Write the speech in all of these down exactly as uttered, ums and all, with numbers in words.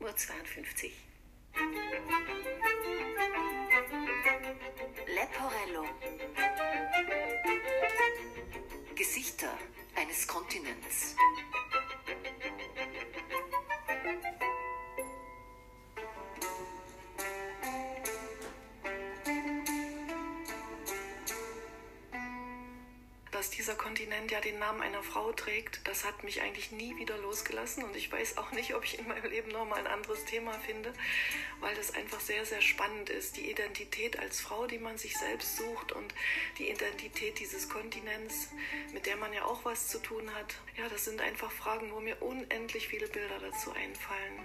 Uhr zweiundfünfzig. Leporello. Gesichter eines Kontinents. Dass dieser Kontinent ja den Namen einer Frau trägt, das hat mich eigentlich nie wieder losgelassen und ich weiß auch nicht, ob ich in meinem Leben nochmal ein anderes Thema finde, weil das einfach sehr, sehr spannend ist. Die Identität als Frau, die man sich selbst sucht und die Identität dieses Kontinents, mit der man ja auch was zu tun hat. Ja, das sind einfach Fragen, wo mir unendlich viele Bilder dazu einfallen.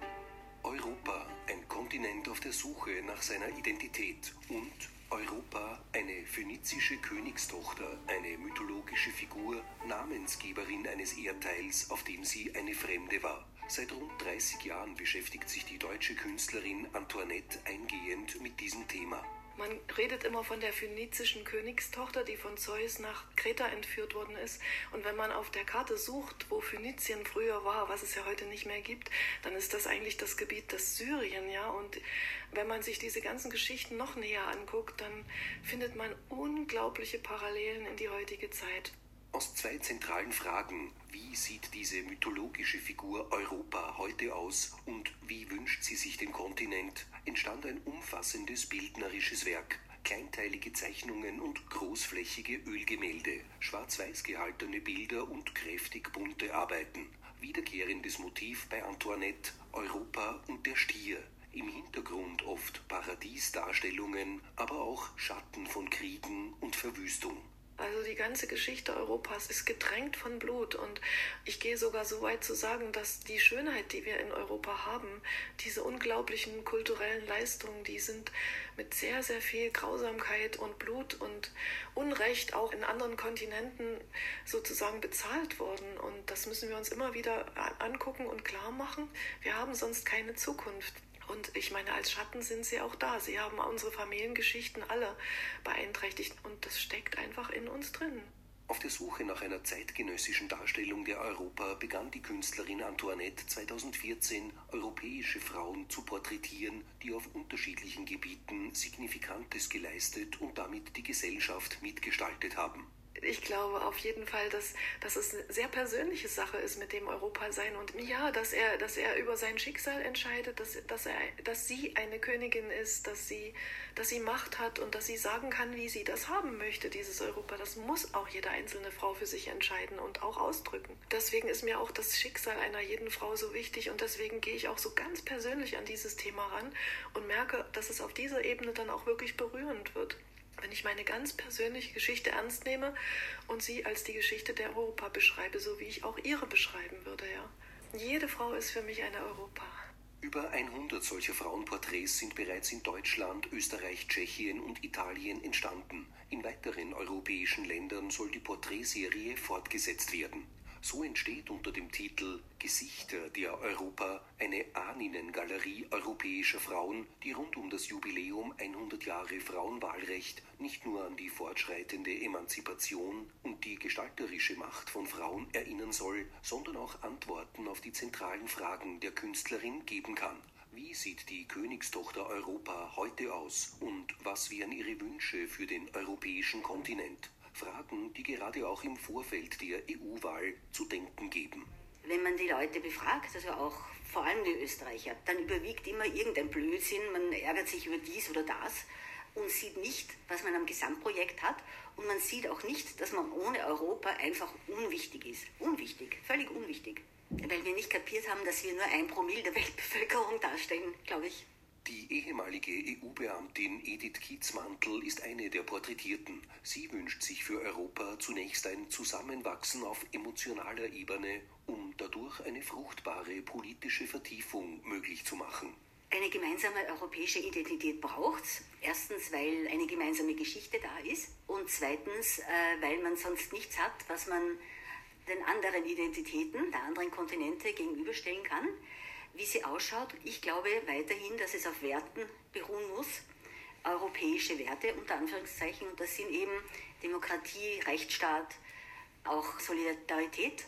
Europa, ein Kontinent auf der Suche nach seiner Identität und Europa, eine phönizische Königstochter, eine mythologische Figur, Namensgeberin eines Erdteils, auf dem sie eine Fremde war. Seit rund dreißig Jahren beschäftigt sich die deutsche Künstlerin Antoinette eingehend mit diesem Thema. Man redet immer von der phönizischen Königstochter, die von Zeus nach Kreta entführt worden ist. Und wenn man auf der Karte sucht, wo Phönizien früher war, was es ja heute nicht mehr gibt, dann ist das eigentlich das Gebiet des Syrien, ja. Und wenn man sich diese ganzen Geschichten noch näher anguckt, dann findet man unglaubliche Parallelen in die heutige Zeit. Aus zwei zentralen Fragen, wie sieht diese mythologische Figur Europa heute aus und wie wünscht sie sich den Kontinent, entstand ein umfassendes bildnerisches Werk. Kleinteilige Zeichnungen und großflächige Ölgemälde, schwarz-weiß gehaltene Bilder und kräftig bunte Arbeiten. Wiederkehrendes Motiv bei Antoinette, Europa und der Stier. Im Hintergrund oft Paradiesdarstellungen, aber auch Schatten von Kriegen und Verwüstung. Also die ganze Geschichte Europas ist getränkt von Blut und ich gehe sogar so weit zu sagen, dass die Schönheit, die wir in Europa haben, diese unglaublichen kulturellen Leistungen, die sind mit sehr, sehr viel Grausamkeit und Blut und Unrecht auch in anderen Kontinenten sozusagen bezahlt worden. Und das müssen wir uns immer wieder angucken und klar machen. Wir haben sonst keine Zukunft. Und ich meine, als Schatten sind sie auch da. Sie haben unsere Familiengeschichten alle beeinträchtigt und das steckt einfach in uns drin. Auf der Suche nach einer zeitgenössischen Darstellung der Europa begann die Künstlerin Antoinette zweitausendvierzehn, europäische Frauen zu porträtieren, die auf unterschiedlichen Gebieten Signifikantes geleistet und damit die Gesellschaft mitgestaltet haben. Ich glaube auf jeden Fall, dass, dass es eine sehr persönliche Sache ist mit dem Europasein und ja, dass er, dass er über sein Schicksal entscheidet, dass, dass, er, dass sie eine Königin ist, dass sie, dass sie Macht hat und dass sie sagen kann, wie sie das haben möchte, dieses Europa. Das muss auch jede einzelne Frau für sich entscheiden und auch ausdrücken. Deswegen ist mir auch das Schicksal einer jeden Frau so wichtig und deswegen gehe ich auch so ganz persönlich an dieses Thema ran und merke, dass es auf dieser Ebene dann auch wirklich berührend wird. Wenn ich meine ganz persönliche Geschichte ernst nehme und sie als die Geschichte der Europa beschreibe, so wie ich auch ihre beschreiben würde, ja. Jede Frau ist für mich eine Europa. Über hundert solcher Frauenporträts sind bereits in Deutschland, Österreich, Tschechien und Italien entstanden. In weiteren europäischen Ländern soll die Porträtserie fortgesetzt werden. So entsteht unter dem Titel Gesichter der Europa eine Ahninnen-Galerie europäischer Frauen, die rund um das Jubiläum hundert Jahre Frauenwahlrecht nicht nur an die fortschreitende Emanzipation und die gestalterische Macht von Frauen erinnern soll, sondern auch Antworten auf die zentralen Fragen der Künstlerin geben kann. Wie sieht die Königstochter Europa heute aus und was wären ihre Wünsche für den europäischen Kontinent? Fragen, die gerade auch im Vorfeld der E U-Wahl zu denken geben. Wenn man die Leute befragt, also auch vor allem die Österreicher, dann überwiegt immer irgendein Blödsinn, man ärgert sich über dies oder das und sieht nicht, was man am Gesamtprojekt hat und man sieht auch nicht, dass man ohne Europa einfach unwichtig ist. Unwichtig, völlig unwichtig. Weil wir nicht kapiert haben, dass wir nur ein Promille der Weltbevölkerung darstellen, glaube ich. Die ehemalige E U-Beamtin Edith Kiezmantel ist eine der Porträtierten. Sie wünscht sich für Europa zunächst ein Zusammenwachsen auf emotionaler Ebene, um dadurch eine fruchtbare politische Vertiefung möglich zu machen. Eine gemeinsame europäische Identität braucht es. Erstens, weil eine gemeinsame Geschichte da ist und zweitens, äh, weil man sonst nichts hat, was man den anderen Identitäten der anderen Kontinente gegenüberstellen kann. Wie sie ausschaut, ich glaube weiterhin, dass es auf Werten beruhen muss, europäische Werte unter Anführungszeichen, und das sind eben Demokratie, Rechtsstaat, auch Solidarität,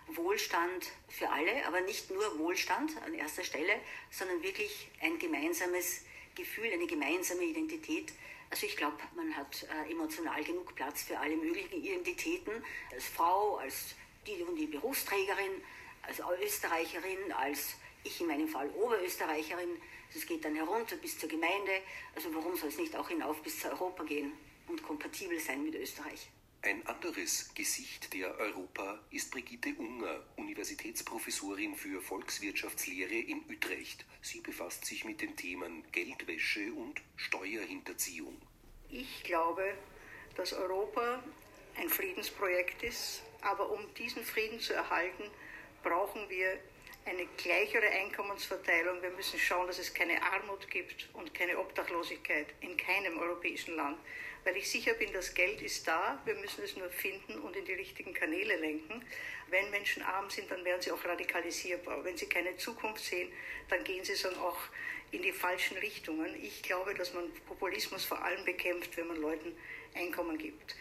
Wohlstand für alle, aber nicht nur Wohlstand an erster Stelle, sondern wirklich ein gemeinsames Gefühl, eine gemeinsame Identität. Also ich glaube, man hat äh, emotional genug Platz für alle möglichen Identitäten, als Frau, als die und die Berufsträgerin, als Österreicherin, als ich in meinem Fall Oberösterreicherin. Also es geht dann herunter bis zur Gemeinde. Also warum soll es nicht auch hinauf bis zu Europa gehen und kompatibel sein mit Österreich? Ein anderes Gesicht der Europa ist Brigitte Unger, Universitätsprofessorin für Volkswirtschaftslehre in Utrecht. Sie befasst sich mit den Themen Geldwäsche und Steuerhinterziehung. Ich glaube, dass Europa ein Friedensprojekt ist, aber um diesen Frieden zu erhalten, brauchen wir eine gleichere Einkommensverteilung. Wir müssen schauen, dass es keine Armut gibt und keine Obdachlosigkeit in keinem europäischen Land. Weil ich sicher bin, das Geld ist da, wir müssen es nur finden und in die richtigen Kanäle lenken. Wenn Menschen arm sind, dann werden sie auch radikalisierbar. Wenn sie keine Zukunft sehen, dann gehen sie dann auch in die falschen Richtungen. Ich glaube, dass man Populismus vor allem bekämpft, wenn man Leuten Einkommen gibt.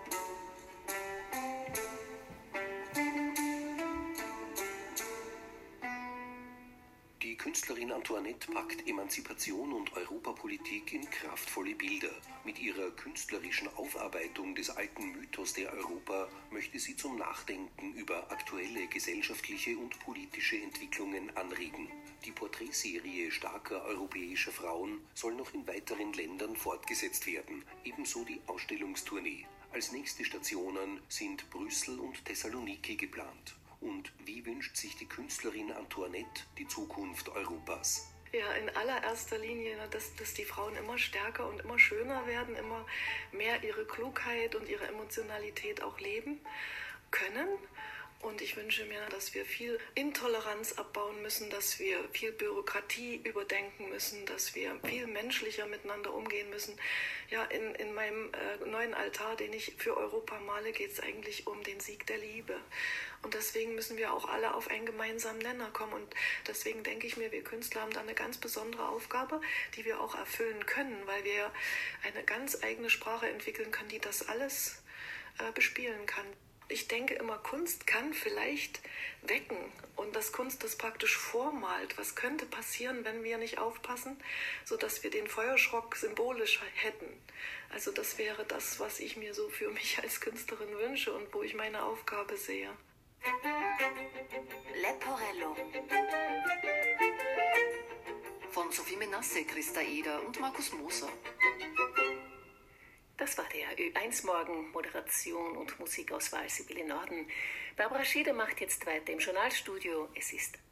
Die Künstlerin Antoinette packt Emanzipation und Europapolitik in kraftvolle Bilder. Mit ihrer künstlerischen Aufarbeitung des alten Mythos der Europa möchte sie zum Nachdenken über aktuelle gesellschaftliche und politische Entwicklungen anregen. Die Porträtserie starker europäischer Frauen soll noch in weiteren Ländern fortgesetzt werden, ebenso die Ausstellungstournee. Als nächste Stationen sind Brüssel und Thessaloniki geplant. Und wie wünscht sich die Künstlerin Antoinette die Zukunft Europas? Ja, in allererster Linie, dass, dass die Frauen immer stärker und immer schöner werden, immer mehr ihre Klugheit und ihre Emotionalität auch leben können. Und ich wünsche mir, dass wir viel Intoleranz abbauen müssen, dass wir viel Bürokratie überdenken müssen, dass wir viel menschlicher miteinander umgehen müssen. Ja, in, in meinem äh, neuen Altar, den ich für Europa male, geht es eigentlich um den Sieg der Liebe. Und deswegen müssen wir auch alle auf einen gemeinsamen Nenner kommen. Und deswegen denke ich mir, wir Künstler haben da eine ganz besondere Aufgabe, die wir auch erfüllen können, weil wir eine ganz eigene Sprache entwickeln können, die das alles äh, bespielen kann. Ich denke immer, Kunst kann vielleicht wecken und dass Kunst das praktisch vormalt. Was könnte passieren, wenn wir nicht aufpassen, sodass wir den Feuerschrock symbolisch hätten? Also das wäre das, was ich mir so für mich als Künstlerin wünsche und wo ich meine Aufgabe sehe. Leporello von Sophie Menasse, Christa Eder und Markus Moser. Das war der Ö eins Morgen, Moderation und Musikauswahl Sibylle Norden. Barbara Schieder macht jetzt weiter im Journalstudio. Es ist